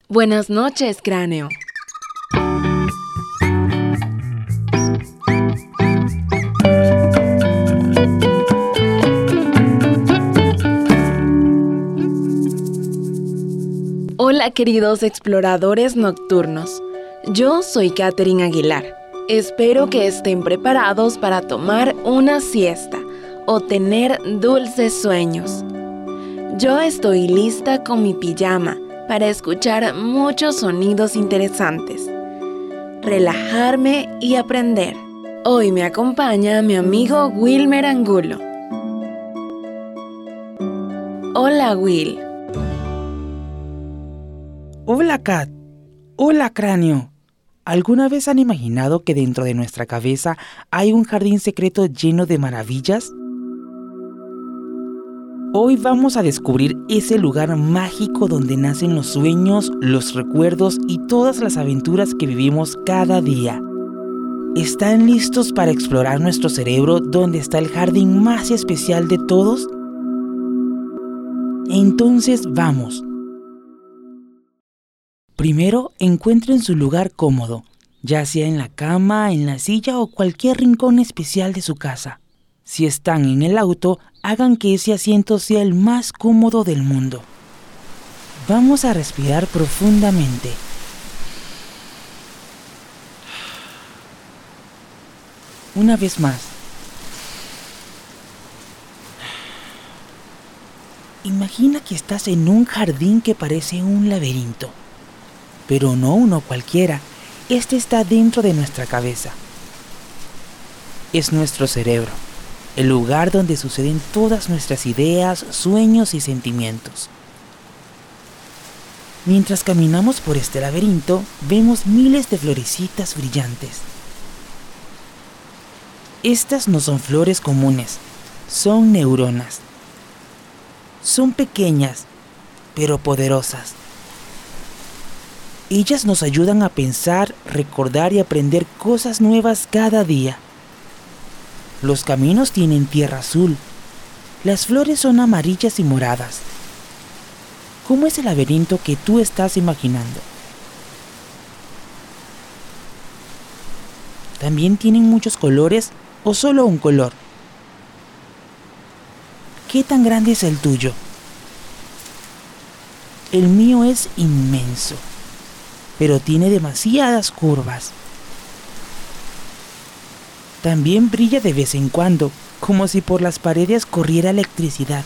Buenas noches, cráneo. Hola, queridos exploradores nocturnos. Yo soy Katherine Aguilar. Espero que estén preparados para tomar una siesta o tener dulces sueños. Yo estoy lista con mi pijama para escuchar muchos sonidos interesantes, relajarme y aprender. Hoy me acompaña mi amigo Wilmer Angulo. Hola, Will. Hola, Kat. Hola, cráneo. ¿Alguna vez han imaginado que dentro de nuestra cabeza hay un jardín secreto lleno de maravillas? Hoy vamos a descubrir ese lugar mágico donde nacen los sueños, los recuerdos y todas las aventuras que vivimos cada día. ¿Están listos para explorar nuestro cerebro donde está el jardín más especial de todos? Entonces vamos. Primero, encuentren su lugar cómodo, ya sea en la cama, en la silla o cualquier rincón especial de su casa. Si están en el auto, hagan que ese asiento sea el más cómodo del mundo. Vamos a respirar profundamente. Una vez más. Imagina que estás en un jardín que parece un laberinto. Pero no uno cualquiera. Este está dentro de nuestra cabeza. Es nuestro cerebro. El lugar donde suceden todas nuestras ideas, sueños y sentimientos. Mientras caminamos por este laberinto, vemos miles de florecitas brillantes. Estas no son flores comunes, son neuronas. Son pequeñas, pero poderosas. Ellas nos ayudan a pensar, recordar y aprender cosas nuevas cada día. Los caminos tienen tierra azul. Las flores son amarillas y moradas. ¿Cómo es el laberinto que tú estás imaginando? ¿También tienen muchos colores o solo un color? ¿Qué tan grande es el tuyo? El mío es inmenso, pero tiene demasiadas curvas. También brilla de vez en cuando, como si por las paredes corriera electricidad.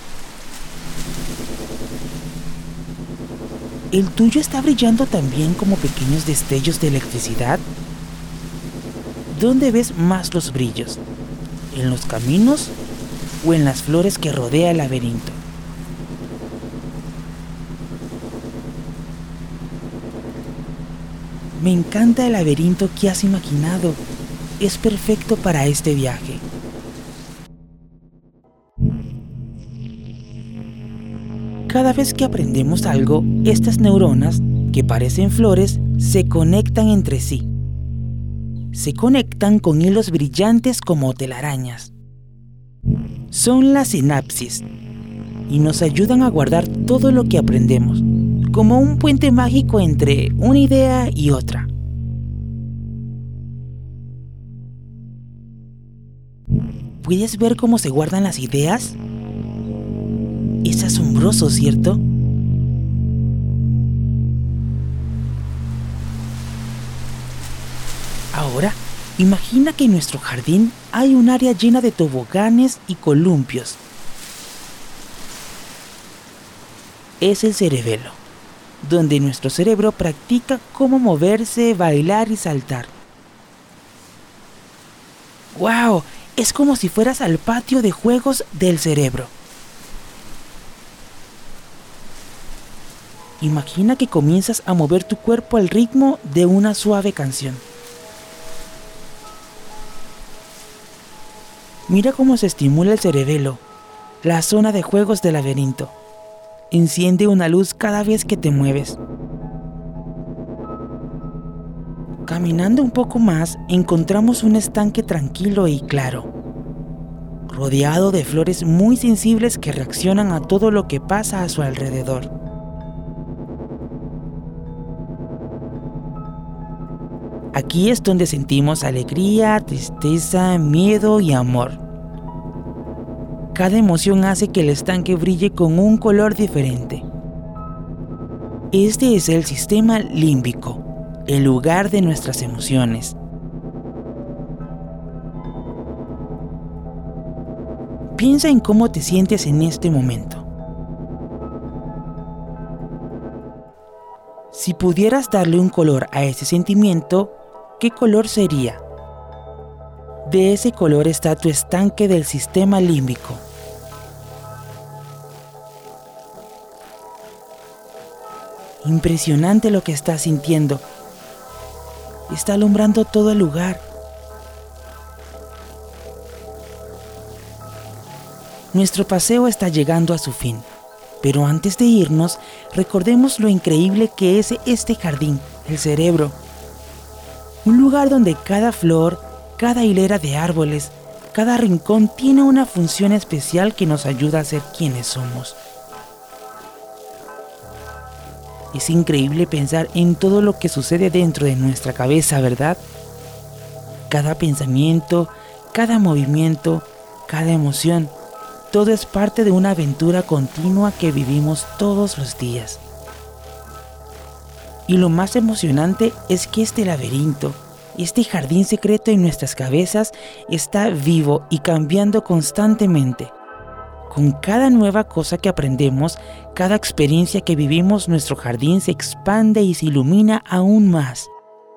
¿El tuyo está brillando también como pequeños destellos de electricidad? ¿Dónde ves más los brillos? ¿En los caminos o en las flores que rodea el laberinto? Me encanta el laberinto que has imaginado. Es perfecto para este viaje. Cada vez que aprendemos algo, estas neuronas, que parecen flores, se conectan entre sí. Se conectan con hilos brillantes como telarañas. Son las sinapsis y nos ayudan a guardar todo lo que aprendemos, como un puente mágico entre una idea y otra. ¿Puedes ver cómo se guardan las ideas? Es asombroso, ¿cierto? Ahora, imagina que en nuestro jardín hay un área llena de toboganes y columpios. Es el cerebelo, donde nuestro cerebro practica cómo moverse, bailar y saltar. ¡Wow! Es como si fueras al patio de juegos del cerebro. Imagina que comienzas a mover tu cuerpo al ritmo de una suave canción. Mira cómo se estimula el cerebelo, la zona de juegos del laberinto. Enciende una luz cada vez que te mueves. Caminando un poco más, encontramos un estanque tranquilo y claro, rodeado de flores muy sensibles que reaccionan a todo lo que pasa a su alrededor. Aquí es donde sentimos alegría, tristeza, miedo y amor. Cada emoción hace que el estanque brille con un color diferente. Este es el sistema límbico, el lugar de nuestras emociones. Piensa en cómo te sientes en este momento. Si pudieras darle un color a ese sentimiento, ¿qué color sería? De ese color está tu estanque del sistema límbico. Impresionante lo que estás sintiendo. Está alumbrando todo el lugar. Nuestro paseo está llegando a su fin, pero antes de irnos, recordemos lo increíble que es este jardín, el cerebro. Un lugar donde cada flor, cada hilera de árboles, cada rincón tiene una función especial que nos ayuda a ser quienes somos. Es increíble pensar en todo lo que sucede dentro de nuestra cabeza, ¿verdad? Cada pensamiento, cada movimiento, cada emoción, todo es parte de una aventura continua que vivimos todos los días. Y lo más emocionante es que este laberinto, este jardín secreto en nuestras cabezas está vivo y cambiando constantemente. Con cada nueva cosa que aprendemos, cada experiencia que vivimos, nuestro jardín se expande y se ilumina aún más.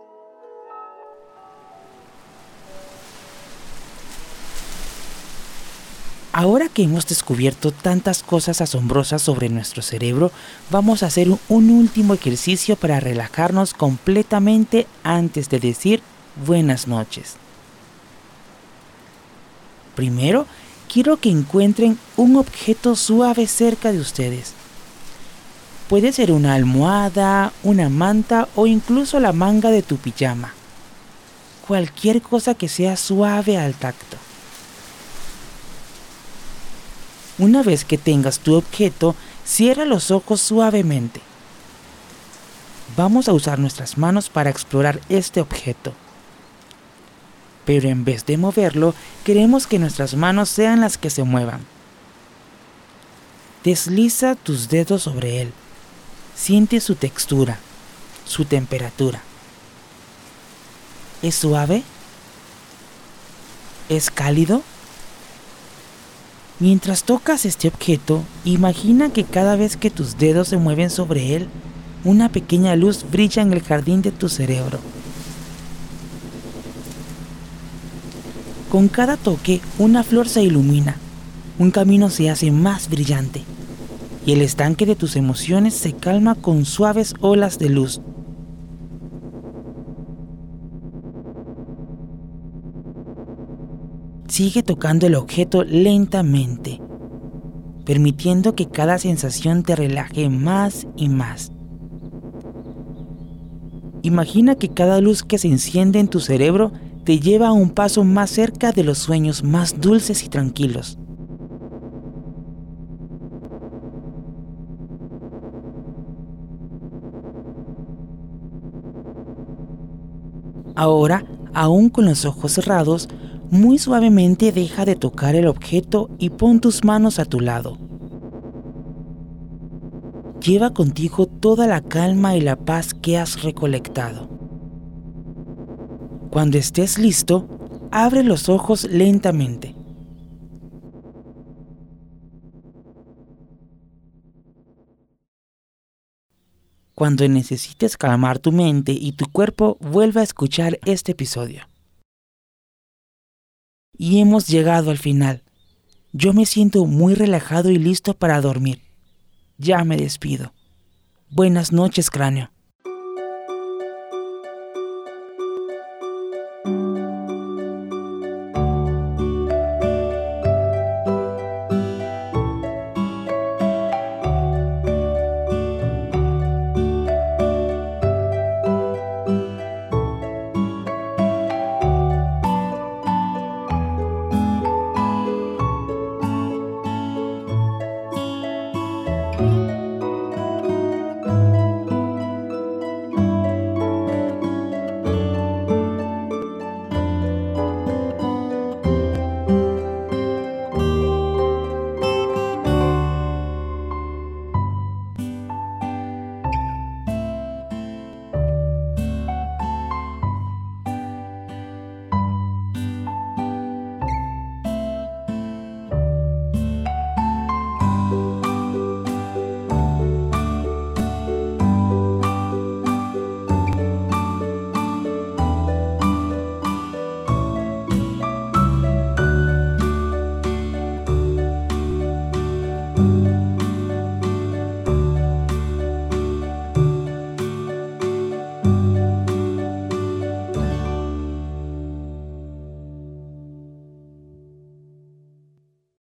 Ahora que hemos descubierto tantas cosas asombrosas sobre nuestro cerebro, vamos a hacer un último ejercicio para relajarnos completamente antes de decir buenas noches. Primero, quiero que encuentren un objeto suave cerca de ustedes. Puede ser una almohada, una manta o incluso la manga de tu pijama. Cualquier cosa que sea suave al tacto. Una vez que tengas tu objeto, cierra los ojos suavemente. Vamos a usar nuestras manos para explorar este objeto. Pero en vez de moverlo, queremos que nuestras manos sean las que se muevan. Desliza tus dedos sobre él. Siente su textura, su temperatura. ¿Es suave? ¿Es cálido? Mientras tocas este objeto, imagina que cada vez que tus dedos se mueven sobre él, una pequeña luz brilla en el jardín de tu cerebro. Con cada toque, una flor se ilumina, un camino se hace más brillante, y el estanque de tus emociones se calma con suaves olas de luz. Sigue tocando el objeto lentamente, permitiendo que cada sensación te relaje más y más. Imagina que cada luz que se enciende en tu cerebro te lleva a un paso más cerca de los sueños más dulces y tranquilos. Ahora, aún con los ojos cerrados, muy suavemente deja de tocar el objeto y pon tus manos a tu lado. Lleva contigo toda la calma y la paz que has recolectado. Cuando estés listo, abre los ojos lentamente. Cuando necesites calmar tu mente y tu cuerpo, vuelve a escuchar este episodio. Y hemos llegado al final. Yo me siento muy relajado y listo para dormir. Ya me despido. Buenas noches, cráneo.